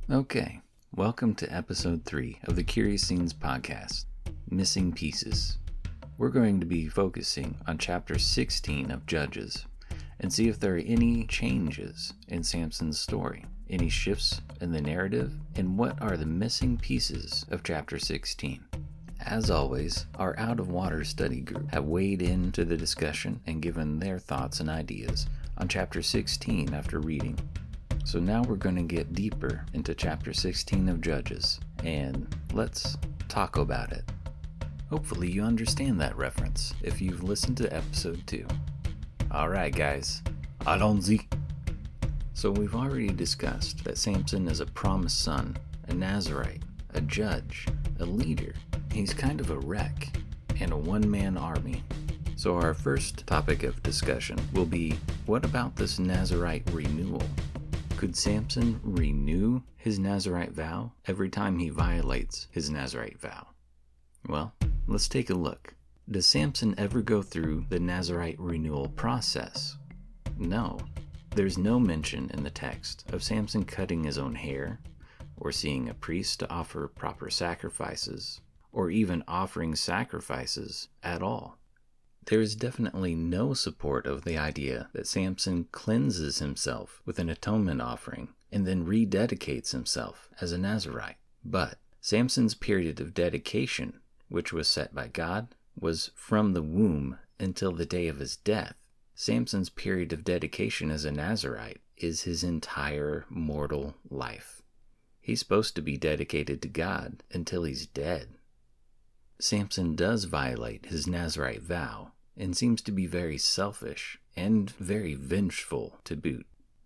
Okay, welcome to episode 3 of the Curious Scenes podcast, Missing Pieces. We're going to be focusing on chapter 16 of Judges and see if there are any changes in Samson's story, any shifts in the narrative, and what are the missing pieces of chapter 16. As always, our Out of Water study group have weighed into the discussion and given their thoughts and ideas on chapter 16 after reading. So now we're going to get deeper into chapter 16 of Judges, and let's talk about it. Hopefully you understand that reference if you've listened to episode 2. Alright guys, allons-y! So we've already discussed that Samson is a promised son, a Nazirite, a judge, a leader. He's kind of a wreck, and a one-man army. So our first topic of discussion will be, what about this Nazirite renewal? Could Samson renew his Nazirite vow every time he violates his Nazirite vow? Well, let's take a look. Does Samson ever go through the Nazirite renewal process? No. There's no mention in the text of Samson cutting his own hair, or seeing a priest to offer proper sacrifices, or even offering sacrifices at all. There is definitely no support of the idea that Samson cleanses himself with an atonement offering and then rededicates himself as a Nazirite. But Samson's period of dedication, which was set by God, was from the womb until the day of his death. Samson's period of dedication as a Nazirite is his entire mortal life. He's supposed to be dedicated to God until he's dead. Samson does violate his Nazirite vow and seems to be very selfish and very vengeful to boot.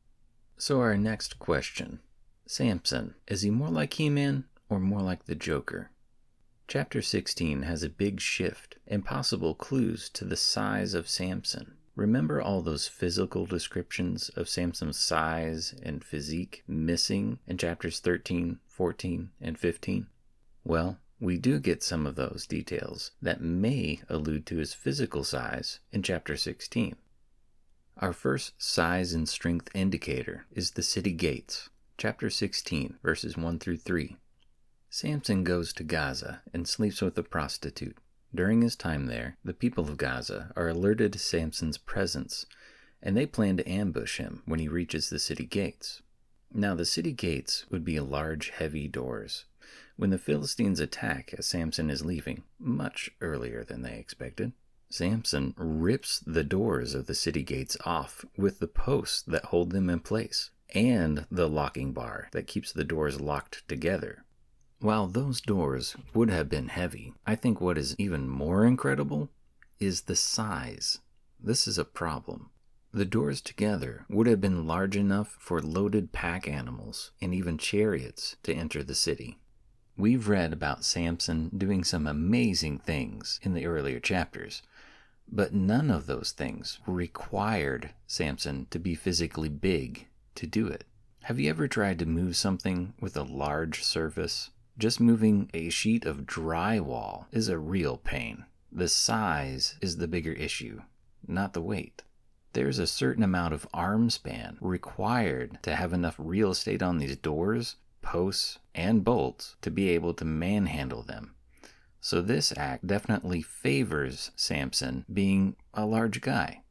So our next question, Samson, is he more like He-Man or more like the Joker? Chapter 16 has a big shift and possible clues to the size of Samson. Remember all those physical descriptions of Samson's size and physique missing in chapters 13, 14, and 15? Well, we do get some of those details that may allude to his physical size in chapter 16. Our first size and strength indicator is the city gates, chapter 16, verses 1 through 3. Samson goes to Gaza and sleeps with a prostitute. During his time there, the people of Gaza are alerted to Samson's presence, and they plan to ambush him when he reaches the city gates. Now, the city gates would be large, heavy doors. When the Philistines attack as Samson is leaving, much earlier than they expected, Samson rips the doors of the city gates off with the posts that hold them in place, and the locking bar that keeps the doors locked together. While those doors would have been heavy, I think what is even more incredible is the size. This is a problem. The doors together would have been large enough for loaded pack animals and even chariots to enter the city. We've read about Samson doing some amazing things in the earlier chapters, but none of those things required Samson to be physically big to do it. Have you ever tried to move something with a large surface? Just moving a sheet of drywall is a real pain. The size is the bigger issue, not the weight. There's a certain amount of arm span required to have enough real estate on these doors, posts, and bolts to be able to manhandle them. So this act definitely favors Samson being a large guy.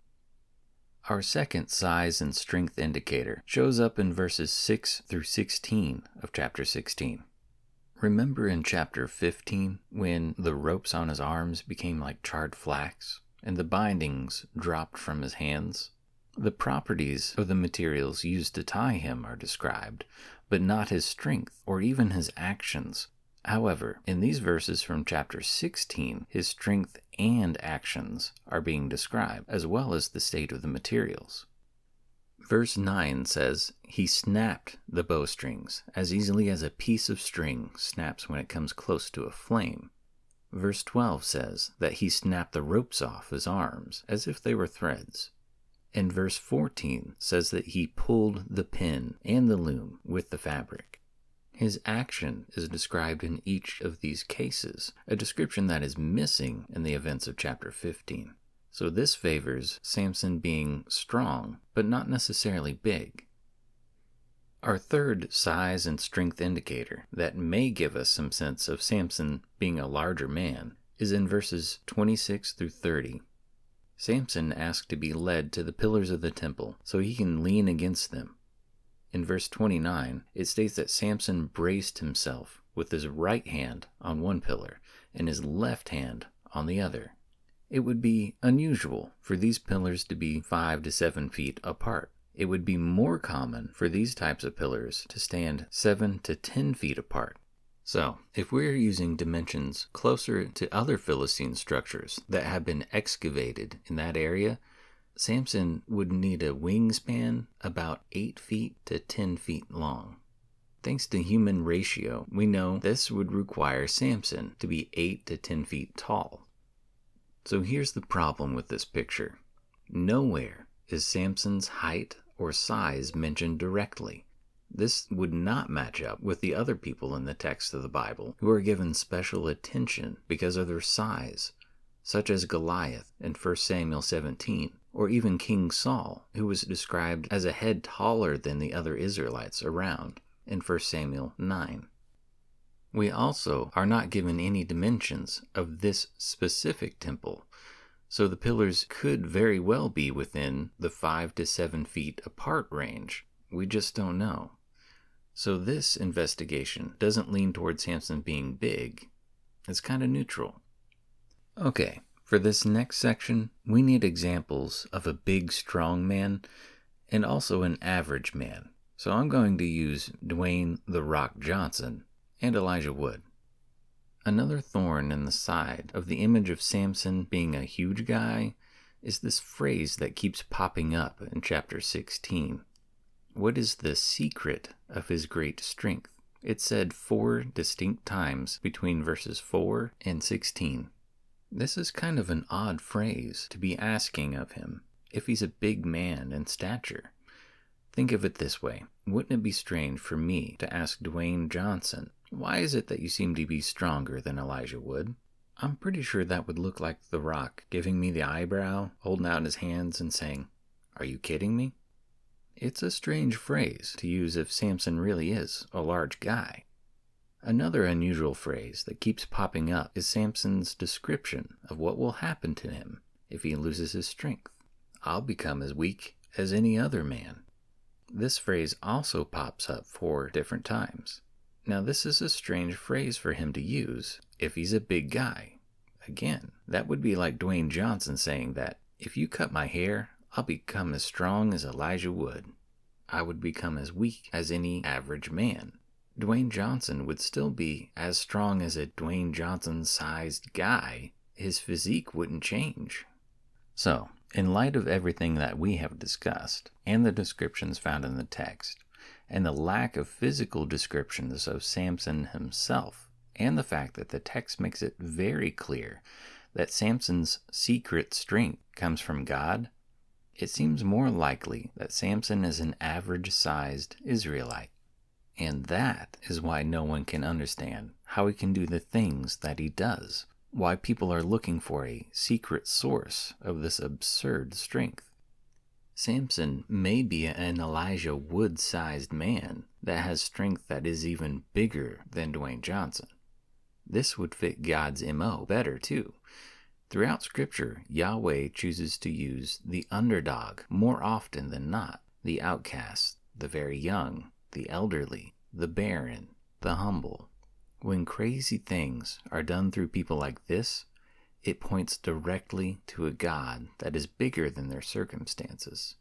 Our second size and strength indicator shows up in verses 6 through 16 of chapter 16. Remember in chapter 15 when the ropes on his arms became like charred flax and the bindings dropped from his hands? The properties of the materials used to tie him are described, but not his strength or even his actions. However, in these verses from chapter 16, his strength and actions are being described, as well as the state of the materials. Verse 9 says, he snapped the bowstrings as easily as a piece of string snaps when it comes close to a flame. Verse 12 says that he snapped the ropes off his arms as if they were threads. And verse 14 says that he pulled the pin and the loom with the fabric. His action is described in each of these cases, a description that is missing in the events of chapter 15. So this favors Samson being strong, but not necessarily big. Our third size and strength indicator that may give us some sense of Samson being a larger man is in verses 26 through 30. Samson asked to be led to the pillars of the temple so he can lean against them. In verse 29, it states that Samson braced himself with his right hand on one pillar and his left hand on the other. It would be unusual for these pillars to be 5 to 7 feet apart. It would be more common for these types of pillars to stand 7 to 10 feet apart. So, if we're using dimensions closer to other Philistine structures that have been excavated in that area, Samson would need a wingspan about 8 feet to 10 feet long. Thanks to human ratio, we know this would require Samson to be 8 to 10 feet tall. So here's the problem with this picture. Nowhere is Samson's height or size mentioned directly. This would not match up with the other people in the text of the Bible who are given special attention because of their size, such as Goliath in 1 Samuel 17, or even King Saul, who was described as a head taller than the other Israelites around in 1 Samuel 9. We also are not given any dimensions of this specific temple, so the pillars could very well be within the 5 to 7 feet apart range. We just don't know. So this investigation doesn't lean towards Samson being big. It's kind of neutral. Okay, for this next section, we need examples of a big, strong man and also an average man. So I'm going to use Dwayne "The Rock" Johnson and Elijah Wood. Another thorn in the side of the image of Samson being a huge guy is this phrase that keeps popping up in chapter 16. What is the secret of his great strength? It's said 4 distinct times between verses 4 and 16. This is kind of an odd phrase to be asking of him if he's a big man in stature. Think of it this way. Wouldn't it be strange for me to ask Dwayne Johnson, why is it that you seem to be stronger than Elijah Wood? I'm pretty sure that would look like The Rock giving me the eyebrow, holding out his hands and saying, "Are you kidding me?" It's a strange phrase to use if Samson really is a large guy. Another unusual phrase that keeps popping up is Samson's description of what will happen to him if he loses his strength. I'll become as weak as any other man. This phrase also pops up 4 different times. Now this is a strange phrase for him to use if he's a big guy. Again, that would be like Dwayne Johnson saying that, if you cut my hair, I'll become as strong as Elijah Wood. I would become as weak as any average man. Dwayne Johnson would still be as strong as a Dwayne Johnson-sized guy. His physique wouldn't change. So, in light of everything that we have discussed, and the descriptions found in the text, and the lack of physical descriptions of Samson himself, and the fact that the text makes it very clear that Samson's secret strength comes from God, it seems more likely that Samson is an average-sized Israelite. And that is why no one can understand how he can do the things that he does, why people are looking for a secret source of this absurd strength. Samson may be an Elijah Wood-sized man that has strength that is even bigger than Dwayne Johnson. This would fit God's MO better too. Throughout Scripture, Yahweh chooses to use the underdog more often than not, the outcast, the very young, the elderly, the barren, the humble. When crazy things are done through people like this, it points directly to a God that is bigger than their circumstances.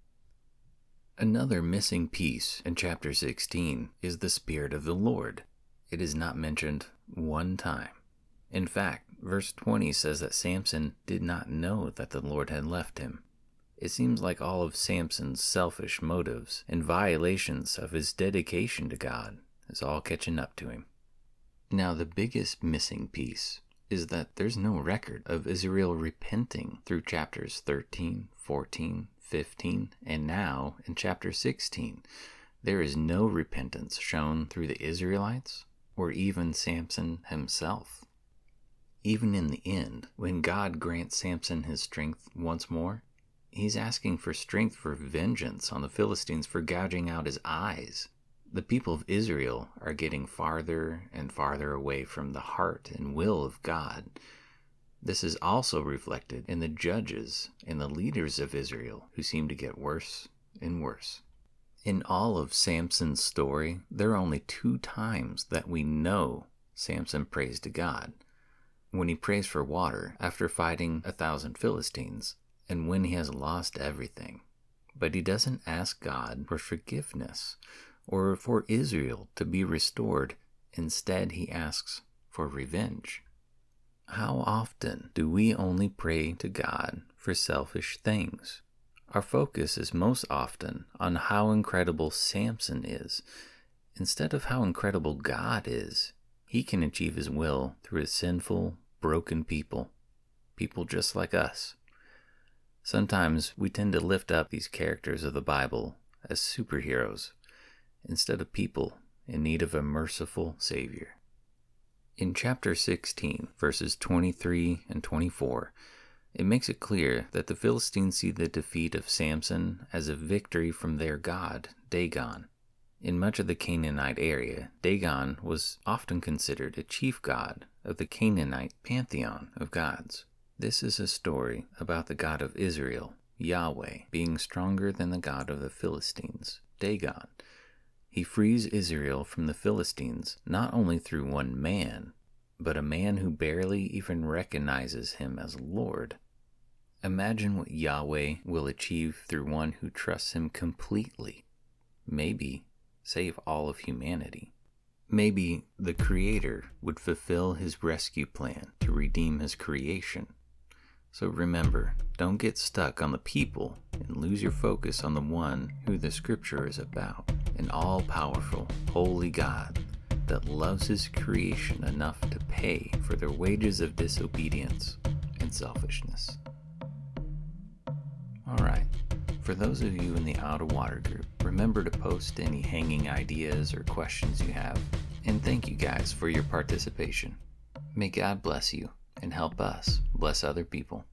Another missing piece in chapter 16 is the Spirit of the Lord. It is not mentioned one time. In fact, verse 20 says that Samson did not know that the Lord had left him. It seems like all of Samson's selfish motives and violations of his dedication to God is all catching up to him. Now, the biggest missing piece is that there's no record of Israel repenting through chapters 13, 14, 15, and now in chapter 16. There is no repentance shown through the Israelites or even Samson himself. Even in the end, when God grants Samson his strength once more, he's asking for strength for vengeance on the Philistines for gouging out his eyes. The people of Israel are getting farther and farther away from the heart and will of God. This is also reflected in the judges and the leaders of Israel, who seem to get worse and worse. In all of Samson's story, there are only 2 times that we know Samson prays to God. When he prays for water after fighting 1,000 Philistines, and when he has lost everything. But he doesn't ask God for forgiveness or for Israel to be restored. Instead, he asks for revenge. How often do we only pray to God for selfish things? Our focus is most often on how incredible Samson is, instead of how incredible God is. He can achieve his will through a sinful, broken people just like us. Sometimes we tend to lift up these characters of the Bible as superheroes, instead of people in need of a merciful Savior. In chapter 16, verses 23 and 24, it makes it clear that the Philistines see the defeat of Samson as a victory from their god, Dagon. In much of the Canaanite area, Dagon was often considered a chief god of the Canaanite pantheon of gods. This is a story about the God of Israel, Yahweh, being stronger than the God of the Philistines, Dagon. He frees Israel from the Philistines not only through one man, but a man who barely even recognizes him as Lord. Imagine what Yahweh will achieve through one who trusts him completely. Maybe save all of humanity. Maybe the Creator would fulfill his rescue plan to redeem his creation. So remember, don't get stuck on the people and lose your focus on the one who the scripture is about, an all-powerful, holy God that loves his creation enough to pay for their wages of disobedience and selfishness. Alright, for those of you in the Out of Water group, remember to post any hanging ideas or questions you have, and thank you guys for your participation. May God bless you and help us bless other people.